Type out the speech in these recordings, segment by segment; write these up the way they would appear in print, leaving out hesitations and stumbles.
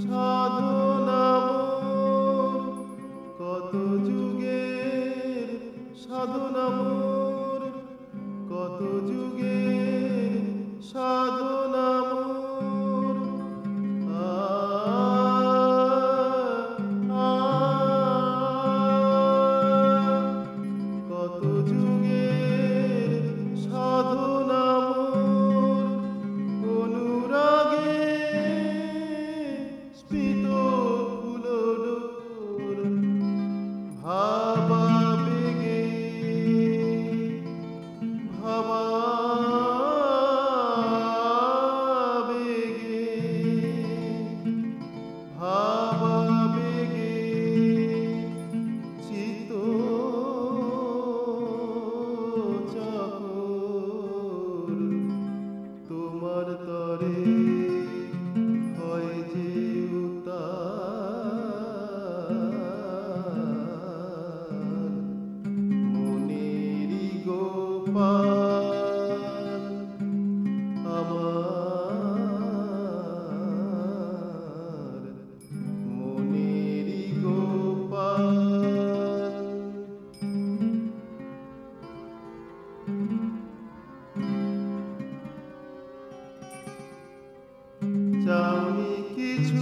সাধনা মোর, কত যুগের সাধনা মোর, কত যুগের সাধনা মোর। আ আ কত যুগের সাধনা মোর, অনুরাগে স্ফীত ফুলডোর, ভাবাবেগে ভাবাবেগে ভাবাবেগে চিত চাকর, তোমার তরে হয় যে উতার, মনেরই গোপাল আমার, মনেরই গোপাল। চাওনি কিছু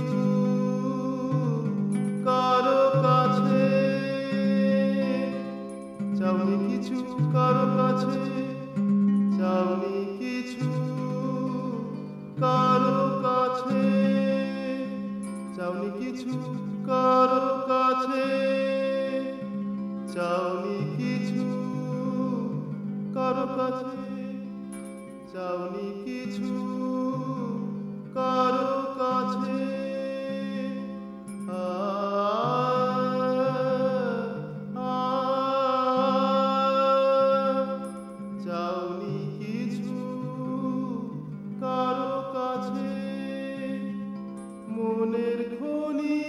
কারো কাছে, চাওনি কিছু কারো কাছে, চাওনি কিছু কারো কাছে, চাওনি কিছু কারো কাছে, চাওনি কিছু কারো কাছে, চাওনি কিছু কারো কাছে। আ আ চাওনি কিছু কারো কাছে, মনের খনি